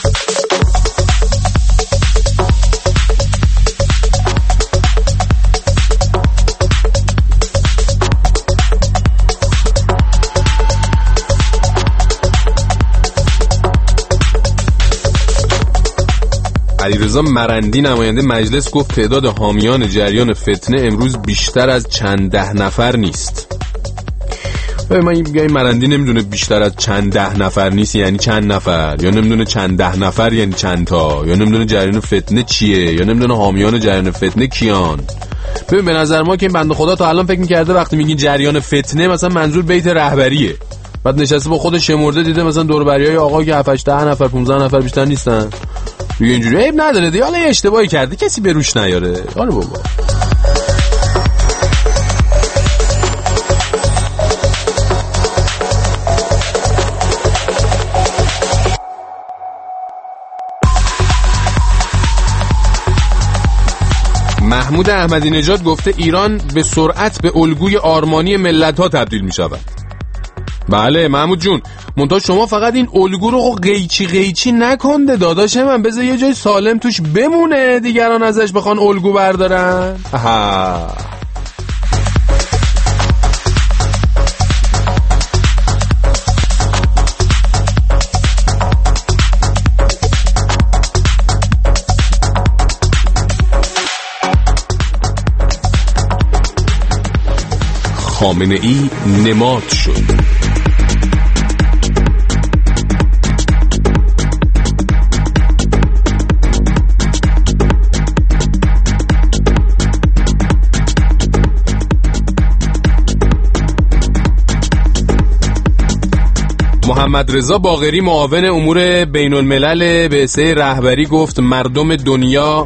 علیرضا مرندی نماینده مجلس گفت تعداد حامیان جریان فتنه امروز بیشتر از چند ده نفر نیست. من این مرندی نمیدونه بیشتر از چند ده نفر نیست یعنی چند نفر، یا نمیدونه چند ده نفر یعنی چند تا، یا نمیدونه جریان فتنه چیه، یا نمیدونه حامیان جریان فتنه کیان. ببین به نظر ما که این بنده خدا تا الان فکر می‌کرده وقتی میگین جریان فتنه مثلا منظور بیت رهبریه، بعد نشسته با خودش شمرده دیده مثلا دور بریای آقا که 7 8 نفر 15 نفر بیشتر نیستن دیگه، اینجوری عیب نداره دیگه. حالا یه اشتباهی کرده کسی به روش نیاره. آره بابا. محمود احمدی نژاد گفته ایران به سرعت به الگوی آرمانی ملت‌ها تبدیل می شود. بله محمود جون، منتها شما فقط این الگو رو قیچی نکنده داداش من، بذار یه جای سالم توش بمونه دیگران ازش بخوان الگو بردارن. خامنه‌ای نماد شد. محمد رضا باقری معاون امور بین الملل به حصه رهبری گفت مردم دنیا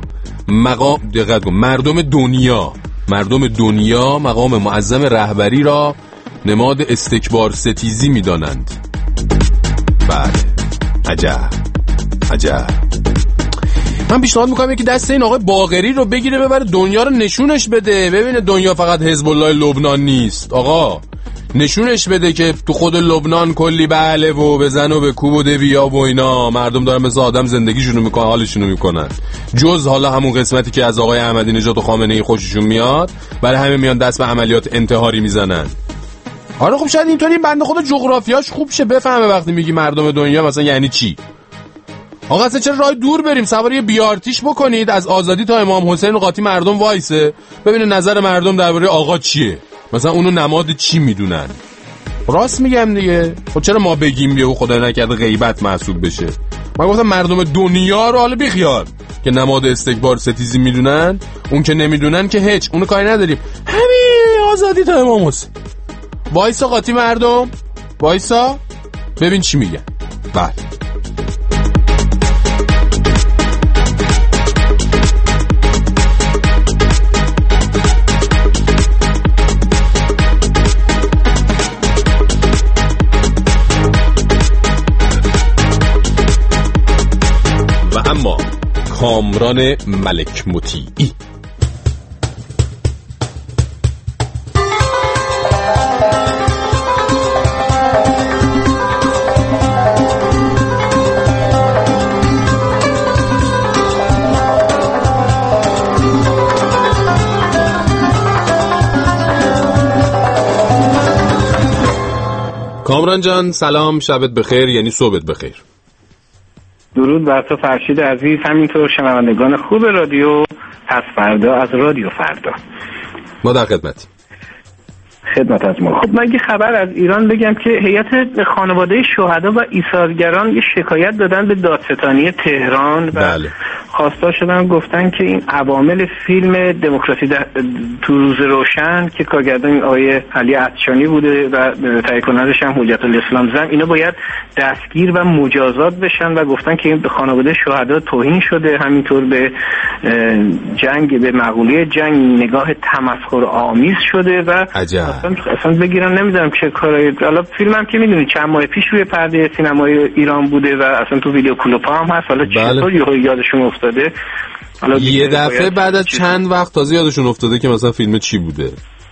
مقام معظم رهبری را نماد استکبار ستیزی می دانند. بله، عجب. من پیشنهاد میکنم یکی دست این آقای باقری رو بگیره ببره دنیا رو نشونش بده، ببینه دنیا فقط حزب الله لبنان نیست. آقا نشونش بده که تو خود لبنان کلی بله و بزن و بکوب و بیا و اینا مردم دارن مثل آدم زندگیشونو میکنن، حالشونو میکنن، جز حالا همون قسمتی که از آقای احمدی نژاد و خامنه‌ای خوششون میاد، برای همه میان دست به عملیات انتحاری میزنن. آره خب شاید اینطوری بنده خدا جغرافیاش خوب شه بفهمه وقتی میگی مردم دنیا مثلا یعنی چی. آقا اصلا چرا راه دور بریم، سوار یه بیارتیش بکنید از آزادی تا امام حسین قاطی مردم وایسه ببینه نظر مردم درباره آقا چیه، مثلا اونو نماد چی میدونن. راست میگم دیگه. خب چرا ما بگیم بیا خدای نکرده غیبت محسوب بشه؟ من گفتم مردم دنیا رو حالا بیخیال که نماد استکبار ستیزی میدونن، اون که نمیدونن که هیچ، اونو کاری نداریم. همین آزادی تا امام حسین وایسا قاطی مردم، وایسا ببین چی میگن. بله اما کامران ملک مطیعی کامران جان سلام، شبت بخیر، یعنی صبحت بخیر. درود بر تو فرشید عزیز، همینطور شنوندگان خوب رادیو پس فردا از رادیو فردا. ما در خدمتیم. خدمت از ما. خب من یه خبر از ایران بگم که هیئت خانواده شهدا و ایثارگران یه شکایت دادن به دادستانی تهران و بله. خواستار شدن، گفتن که این عوامل فیلم دموکراسی تو روز روشن که کارگردان آقای علی عطشانی بوده و تهیه کنندش هم حجت الاسلام زم، اینا باید دستگیر و مجازات بشن و گفتن که این به خانواده شهدا توهین شده، همینطور به جنگ، به مقوله جنگ نگاه تمسخر آمیز شده و اصلا بگیرن نمیدونم چه کارایی. حالا فیلمم که میدونی چند ماه پیش روی پرده سینمای ایران بوده و اصلا تو ویدیو کلوپا هم هست. حالا چطور یادشون افتاده؟ حالا یه دفعه بعد از چند وقت تازه یادشون افتاده که مثلا فیلم چی بوده.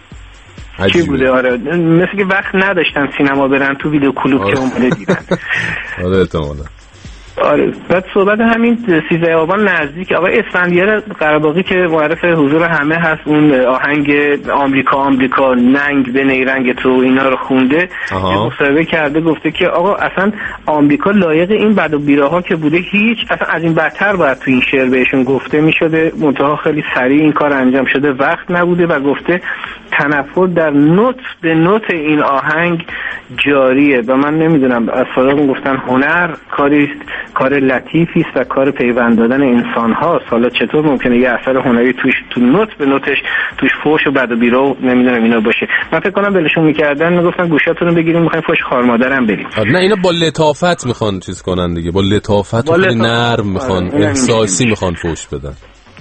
چی بوده؟ آره مثل که وقت نداشتن سینما برن، تو ویدیو کلوپ که اومده دیدن. آره احتمالاً. آره بعد صحبت همین 13 آبان نزدیک آقای اسفندیار قره‌باغی که معرف حضور همه هست، اون آهنگ آمریکا ننگ به نیرنگ تو اینا رو خونده، مصاحبه کرده، گفته که آقا اصلا آمریکا لایق این بد و بیراها که بوده هیچ، اصلا از این بدتر باید تو این شعر بهشون گفته میشده، منتها خیلی سریع این کار انجام شده، وقت نبوده و گفته تنفر در نوت به نوت این آهنگ جاریه و من نمیدونم از فراغ گفتن هنر کار لطیفی است و کار پیوند دادن انسان هاست. حالا چطور ممکنه یه اثر هنری توش تو نوت به نوتش توش فحش و بد و بیرا و نمیدونم اینا باشه؟ من فکر کنم ولشون میکردن، میگفتن گوشاتون رو بگیریم میخوایم فحش خار مادرم بریم. نه اینا با لطافت میخوان چیز کنن دیگه، با لطافت و نرم میخوان، احساسی میخوان فحش بدن.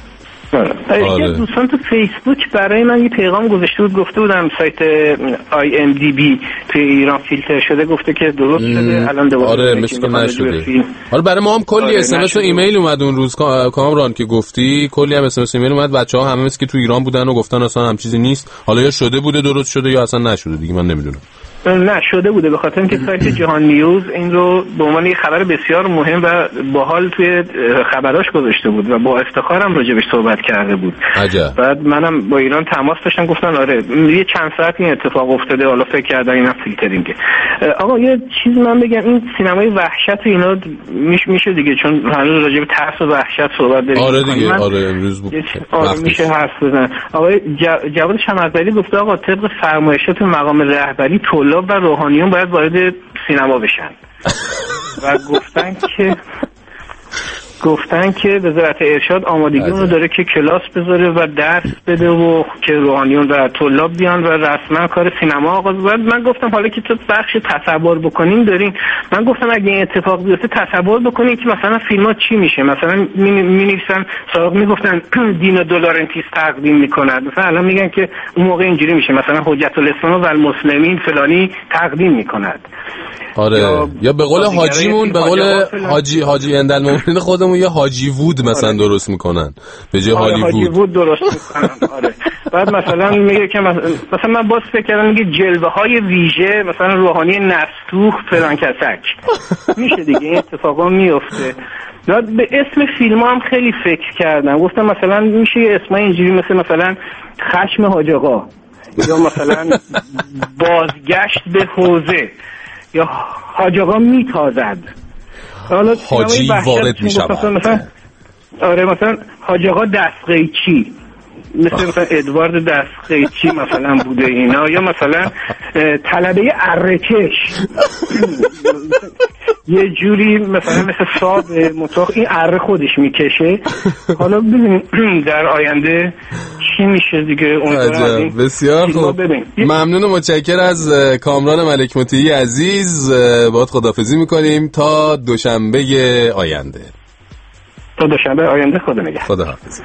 یه دوستان تو فیسبوک برای من یه پیغام گذاشته بود، گفته بودم سایت IMDb توی ایران فیلتر شده، گفته که درست شده الان دوباره. آره مثل که نشده. آره برای ما هم کلی اسمس و ایمیل اومد اون روز کامران که گفتی، کلی هم اسمس و ایمیل اومد، بچه‌ها همه مثل که تو ایران بودن و گفتن اصلا هم چیزی نیست، حالا یا شده بوده درست شده یا اصلا نشده دیگه، من نمیدونم. نه شده بوده، به خاطر اینکه سایت جهان نیوز این رو به عنوان یک خبر بسیار مهم و باحال توی خبراش گذاشته بود و با افتخارم راجبش صحبت کرده بود. عجب. بعد منم با ایران تماس داشتم، گفتن آره یه چند ساعت این اتفاق افتاده، حالا فکر کردن اینا فیلترینگه. آقا یه چیز من بگم، این سینمای وحشت اینا میشه دیگه، چون هنوز راجب ترس و وحشت صحبت داریم. آره دیگه، آره امروز بود. آره میشه حرف بزنن. آقای جواد شمع‌آذری گفته آقا طبق فرمایشات مقام رهبری طلاب و روحانیون باید وارد سینما بشن و گفتن که وزارت ارشاد آمادگی اونو داره که کلاس بذاره و درس بده و که روحانیون و طلاب بیان و رسما کار سینما آغاز بشه. من گفتم حالا که تو بخش تصور بکنیم دارین، من گفتم اگه این اتفاق بیفته تصور بکنیم که مثلا فیلم‌ها چی میشه، مثلا می‌نویسن سابق میگفتن دینا دولارنتیس تقدیم میکنن، مثلا الان میگن که اون موقع اینجوری میشه مثلا حجت الاسلام و المسلمین فلانی تقدیم میکند. آره یا به قول حاجیمون، به قول حاجی اندالمومنین خودمون یه حاجی وود مثلا درست میکنن به جای هالیوود. حاجی وود درست میکنن. آره بعد مثلا میگه که مثلا من باز فکر کردم میگه جلوه های ویژه مثلا روحانی نستوخ فلان کسک میشه دیگه، این اتفاقا میفته. به اسم فیلم هم خیلی فکر کردم، گفتم مثلا میشه یه اسم اینجوری مثلا خشم حاج آقا یا مثلا بازگشت به حوزه یا حاج آقا میتازد. حالا حاجی وارد میشود. آره مثلا حاج آقا دستقیچی، مثلا ادوارد دستقیچی مثلا بوده اینا، یا مثلا طلبه اره‌کش یه جوری مثلا مثل صاد مطاق این اره خودش میکشه. حالا ببینیم در آینده چی میشه دیگه. بسیار خوب، ممنون و متشکر از کامران ملک مطیعی عزیز. باهات خداحافظی میکنیم تا دوشنبه آینده. تا دوشنبه آینده، خدا نگهدار. خداحافظ.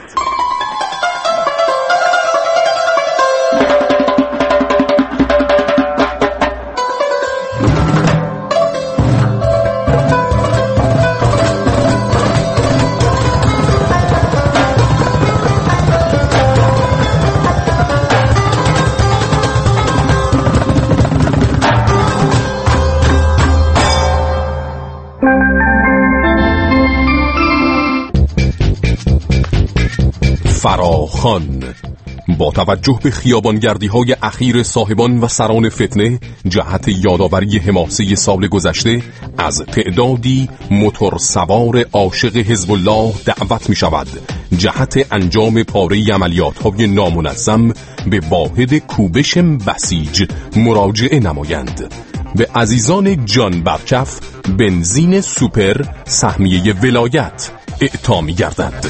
فراخوان با توجه به خیابانگردی‌های اخیر صاحبان و سران فتنه جهت یادآوری حماسه سال گذشته از تعدادی موتورسوار عاشق حزب الله دعوت می شود جهت انجام پاره عملیات‌های نامنظم به واحد کوبش بسیج مراجعه نمایند. به عزیزان جان برکف بنزین سوپر سهمیه ولایت اعطا می گردد.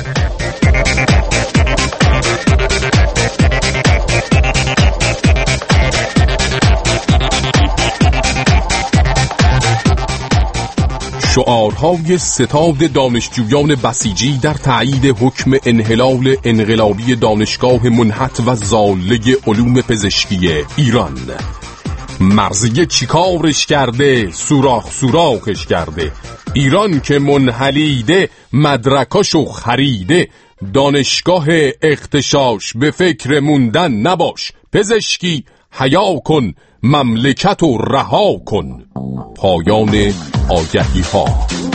شعارهای ستاد دانشجویان بسیجی در تایید حکم انحلال انقلابی دانشگاه منحت و ضاله علوم پزشکی ایران. مرضیه چیکارش کرده، سوراخ سوراخش کرده، ایران که منحلیده مدرکاشو خریده، دانشگاه اغتشاش به فکر موندن نباش، پزشکی حیا کن مملکت و رها کن. پایان آگهی ها.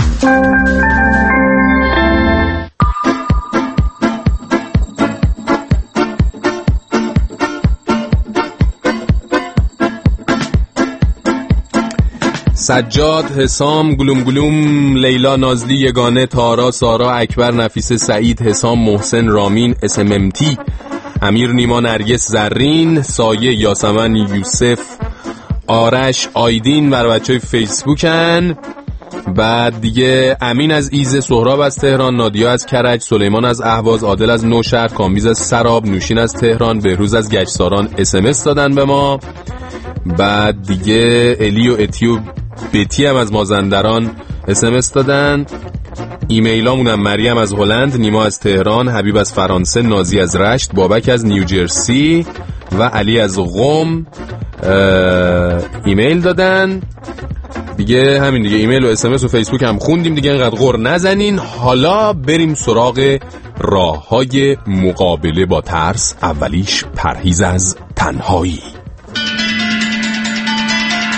سجاد، حسام، گلوم گلوم، لیلا، نازلی، یگانه، تارا، سارا، اکبر، نفیسه، سعید، حسام، محسن، رامین، SMMT، امیر، نیما، نرگس، زرین، سایه، یاسمن، یوسف، آرش، آیدین بر بچه های فیسبوکن. بعد دیگه امین از ایزه، سهراب از تهران، نادیا از کرج، سلیمان از اهواز، عادل از نوشهر، کامیز از سراب، نوشین از تهران، بهروز از گچساران SMS دادن به ما. بعد دیگه الی و اتیو بتی هم از مازندران SMS دادن. ایمیلامون هم مریم از هلند، نیما از تهران، حبیب از فرانسه، نازی از رشت، بابک از نیوجرسی و علی از قم ایمیل دادن. دیگه همین دیگه، ایمیل و SMS و فیسبوک هم خوندیم دیگه، اینقدر غر نزنین. حالا بریم سراغ راه‌های مقابله با ترس. اولیش پرهیز از تنهایی.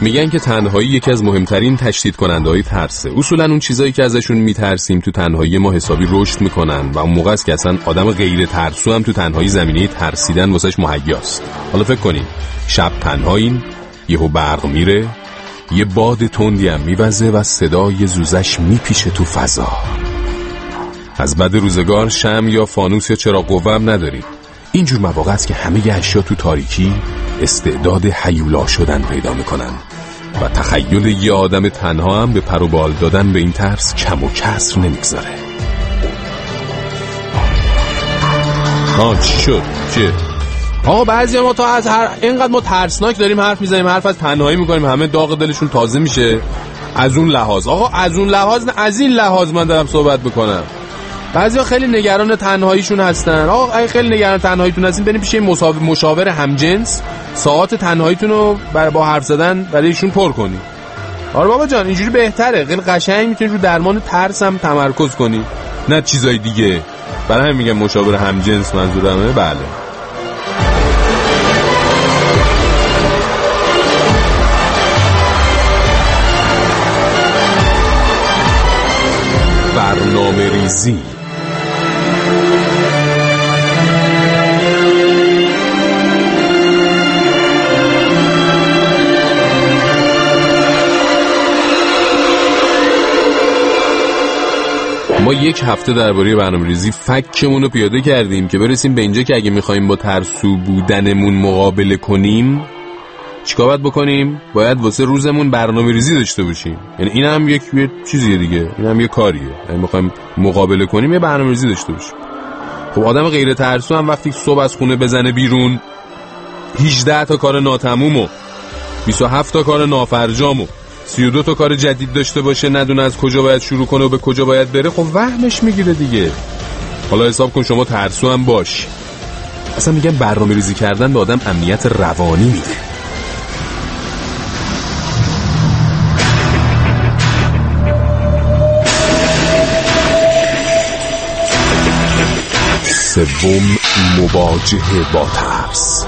میگن که تنهایی یکی از مهمترین تشدید کننده‌های ترسه. اصولا اون چیزایی که ازشون میترسیم تو تنهایی ما حسابی رشد میکنن و اون موقع است که اصلا آدم غیر ترسو هم تو تنهایی زمینه ترسیدن واسش مهیاست. حالا فکر کنین شب تنهایین، یهو برق میره، یه باد تندی هم میوزه و صدای زوزش میپیشه تو فضا. از بعد روزگار شمع یا فانوس یا چراغ قوه هم نداریم. اینجور مواقع است که همه اشیا تو تاریکی استعداد هیولا شدن پیدا میکنن و تخیل یه آدم تنها هم به پر و بال دادن به این ترس کم و کسر نمیگذاره. چی شد؟ چیه؟ آقا بعضی ما تا از اینقدر ما ترسناک داریم حرف میزنیم، حرف از تنهایی میکنیم، همه داغ دلشون تازه میشه. از اون لحاظ آقا، از اون لحاظ نه، از این لحاظ من دارم صحبت بکنم. بعضیا خیلی نگران تنهاییشون هستن. آقا اگه خیلی نگران تنهاییتون هستین بریم پیش مشاور همجنس، ساعات تنهاییتون رو با حرف زدن برای ایشون پر کنید. آره بابا جان اینجوری بهتره، خیلی قشنگ میتونید رو درمان ترس هم تمرکز کنید، نه چیزای دیگه. برای همین میگم مشاور همجنس منظورمه. بله. برنامه ریزی. ما یک هفته درباره برنامه‌ریزی فکمون رو پیاده کردیم که برسیم به اینجا که اگه می‌خوایم با ترسو بودنمون مقابله کنیم چیکار باید بکنیم؟ باید واسه روزمون برنامه‌ریزی داشته باشیم. یعنی این هم یک چیزیه دیگه، این هم یک کاریه. اگه می‌خوایم مقابله کنیم یه برنامه‌ریزی داشته باشیم. خب آدم غیر ترسو هم وقتی صبح از خونه بزنه بیرون 18 تا کار ناتموم و 27 تا کار نافرجام و 32 تا کار جدید داشته باشه، ندونه از کجا باید شروع کنه و به کجا باید بره، خب وهمش میگیره دیگه. حالا حساب کن شما ترسو هم باش. اصلا میگم برنامه‌ریزی کردن به آدم امنیت روانی میده. سوم، مواجهه با ترس.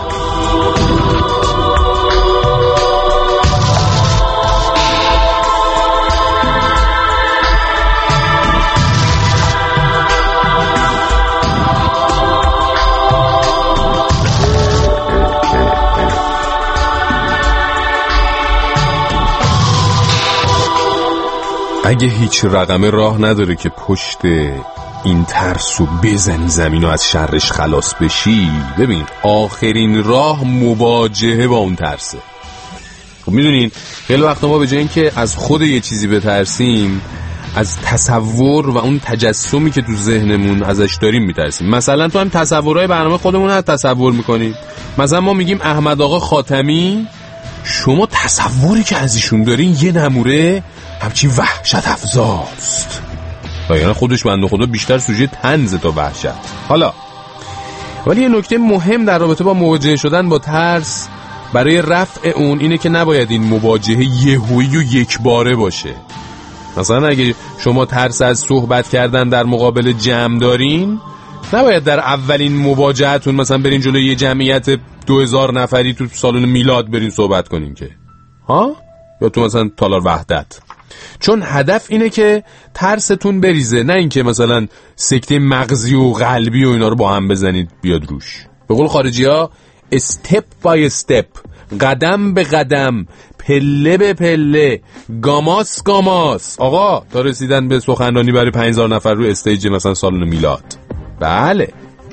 اگه هیچ رقمه راه نداره که پشت این ترسو بزنی زمین و از شرش خلاص بشی، ببین آخرین راه مواجهه با اون ترسه. خب میدونین خیلی وقتا ما به جای اینکه از خود یه چیزی بترسیم، از تصور و اون تجسمی که تو ذهنمون ازش داریم میترسیم. مثلا تو هم تصورهای برنامه خودمون هم تصور میکنیم. مثلا ما میگیم احمد آقا خاتمی، شما تصوری که از ایشون دارین یه نموره همچی وحشت افزاست. یعنی خودش بنده خدا بیشتر سوژه طنز تا وحشت. حالا ولی یه نکته مهم در رابطه با مواجهه شدن با ترس برای رفع اون اینه که نباید این مواجهه یهویی و یک باره باشه. مثلا اگه شما ترس از صحبت کردن در مقابل جمع دارین، نباید در اولین مواجهتون مثلا برین جلوی یه جمعیت 2000 نفری تو سالن میلاد برین صحبت کنین که یا تو مثلا تالار وحدت. چون هدف اینه که ترستون بریزه، نه اینکه مثلا سکته مغزی و قلبی و اینا رو با هم بزنید بیاد روش. به قول خارجی ها استپ بای استپ، قدم به قدم، پله به پله، گاماس گاماس، آقا تا رسیدن به سخنرانی برای 5000 نفر رو استیج مثلا سالن میلاد. بله.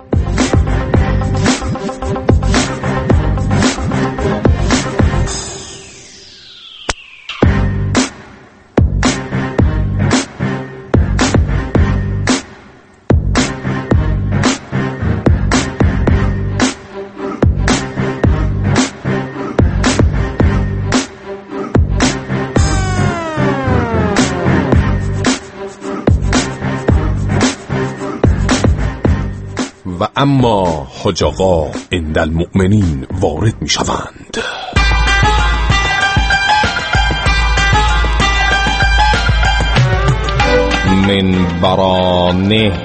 و اما حاج آقا عند المؤمنین وارد می شوند. منبرانه.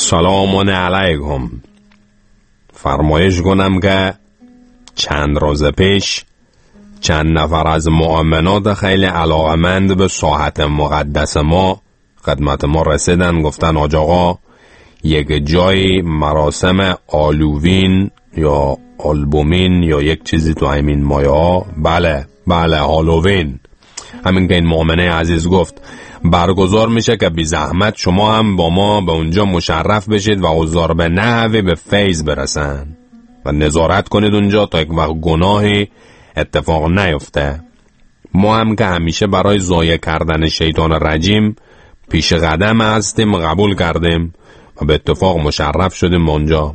سلام علیکم. فرمایش کنم که چند روز پیش چند نفر از مؤمنات خیلی علاقمند به ساحت مقدس ما خدمت ما رسیدن، گفتن حاج آقا یک جای مراسم آلووین یا آلبومین یا یک چیزی تو همین مایه ها، بله هالووین، همین که این مؤمنه عزیز گفت، برگزار میشه که بی زحمت شما هم با ما به اونجا مشرف بشید و اوضاع به نحوی به فیض برسن و نظارت کنید اونجا تا یک وقت گناهی اتفاق نیفته. ما هم که همیشه برای ضایع کردن شیطان رجیم پیش قدم هستیم، قبول کردیم و به اتفاق مشرف شدیم اونجا.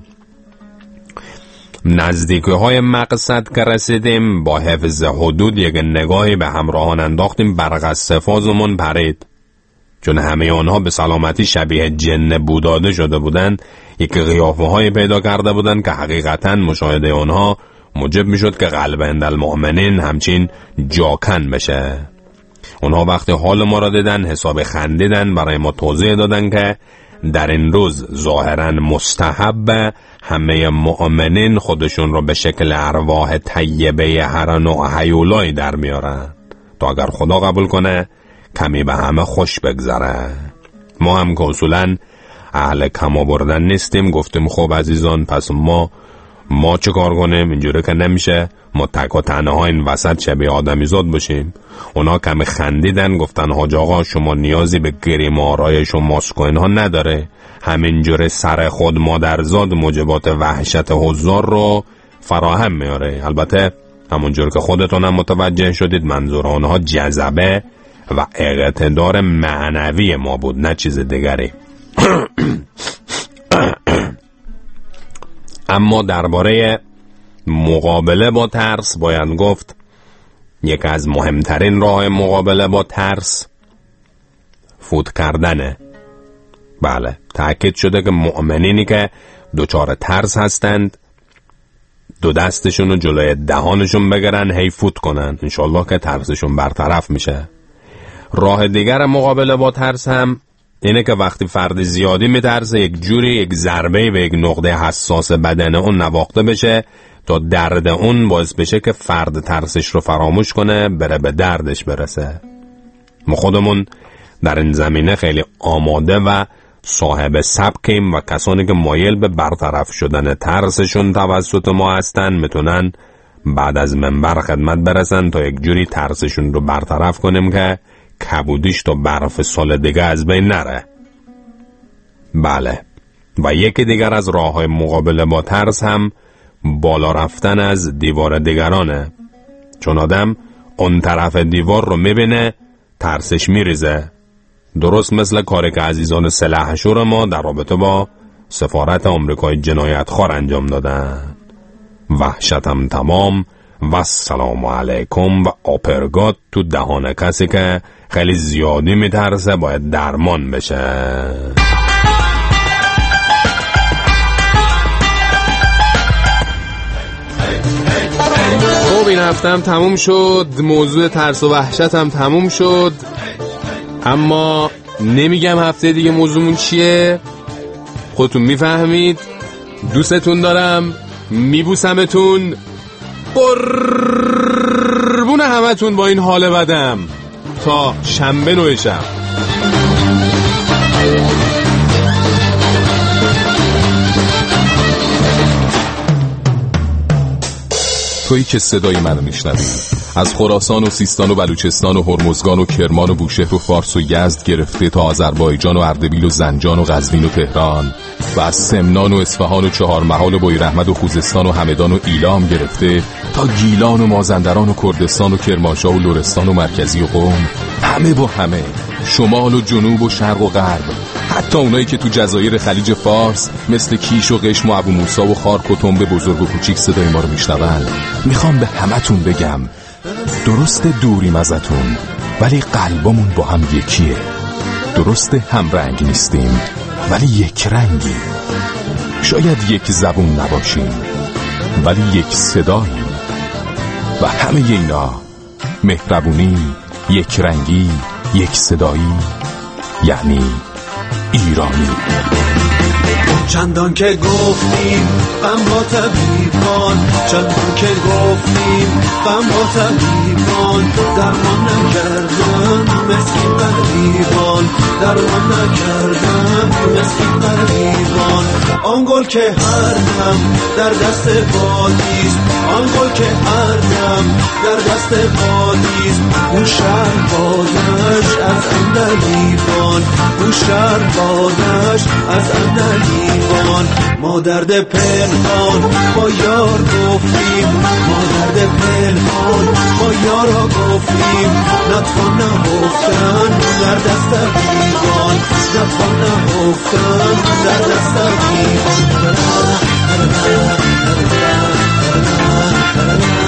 نزدیکی های مقصد که رسیدیم با حفظ حدود یک نگاهی به همراهان انداختیم، برق از سفازمون پرید، چون همه آنها به سلامتی شبیه جن بوداده شده بودند. یک قیافه های پیدا کرده بودند که حقیقتا مشاهده آنها موجب می شد که قلب المؤمنین همچین جاکن بشه. اونها وقتی حال ما را دیدن حساب خندیدن، برای ما توضیح دادن که در این روز ظاهرا مستحب همه مؤمنین خودشون رو به شکل ارواح طیبه هر نوع هیولایی در میارن تا اگر خدا قبول کنه کمی به همه خوش بگذره. ما هم که اصولا اهل کما بردن نیستیم، گفتیم خب عزیزان پس ما چه کار کنیم؟ اینجوری که نمیشه، ما تک و تنها این وسط شبیه آدمی زاد باشیم. اونا کمی خندیدن، گفتن حاج آقا شما نیازی به گریم آرایش و ماسک و اینها نداره، همینجوری سر خود مادرزاد موجبات وحشت حضار رو فراهم میاره. البته همونجور که خودتون هم متوجه شدید منظور آنها جذبه و اقتدار معنوی ما بود، نه چیز دیگری. اما درباره مقابله با ترس باید گفت یک از مهمترین راه مقابله با ترس فوت کردنه. بله، تأکید شده که مؤمنینی که دچار ترس هستند دو دستشون رو جلوی دهانشون بگیرن، هی فوت کنن، انشالله که ترسشون برطرف میشه. راه دیگر مقابله با ترس هم اینه که وقتی فرد زیادی میترسه یک جوری یک ضربه به یک نقطه حساس بدن اون نواخته بشه تا درد اون باعث بشه که فرد ترسش رو فراموش کنه، بره به دردش برسه. ما خودمون در این زمینه خیلی آماده و صاحب سبکیم و کسانی که مایل به برطرف شدن ترسشون توسط ما هستن میتونن بعد از منبر خدمت برسن تا یک جوری ترسشون رو برطرف کنیم که کبودیش تا برف سال دیگه از بین نره. بله، و یکی دیگر از راه‌های مقابله با ترس هم بالا رفتن از دیوار دیگرانه، چون آدم اون طرف دیوار رو میبینه ترسش میریزه، درست مثل کاری که عزیزان سلاحشور ما در رابطه با سفارت آمریکای جنایتخوار انجام دادن. وحشتم تمام و سلام علیکم و آپرگات تو دهان کسی که خیلی زیادی میترسه باید درمان بشه. خب این هفتم تموم شد، موضوع ترس و وحشتم تموم شد، اما نمیگم هفته دیگه موضوعمون چیه، خودتون میفهمید. دوستتون دارم، میبوسمتون، قربون همتون با این حال بدم تا شنبه 9 شب. تویی که صدای منو میشنوی از خراسان و سیستان و بلوچستان و هرمزگان و کرمان و بوشهر و فارس و یزد گرفته تا آذربایجان و اردبیل و زنجان و قزوین و تهران و از سمنان و اصفهان و چهارمحال و بویراحمد و خوزستان و همدان و ایلام گرفته تا گیلان و مازندران و کردستان و کرمانشاه و لرستان و مرکزی و قم، همه با همه، شمال و جنوب و شرق و غرب، حتی اونایی که تو جزایر خلیج فارس مثل کیش و قشم و ابو موسی و خارک و تنبه بزرگ و کوچیک صدای ما رو میشنون، میخوام به همتون بگم درست دوریم ازتون ولی قلبمون با هم یکیه. درست هم رنگ نیستیم ولی یک رنگیم. شاید یک زبون نباشیم ولی یک صداییم. و همه اینا، مهربونی، یک رنگی، یک صدایی، یعنی ایرانی. چندان که گفتیم غم با طبیبان، چندان که گفتیم غم با طبیبان، درمان نکردن مسکین غریبان، درمان نکردن مسکین غریبان. آن گل که هر دم در دست بادیست، آن گل که هر دم در دست بادیست، اون شهر بادش از اندلیبان، اون شهر بادش از اندلیبان. ما درد پنهان با یار گفتیم، ما درد پنهان با یارا گفتیم، نتوان نهفتن در دست دیوان، نتوان نهفتن در دست دیوان.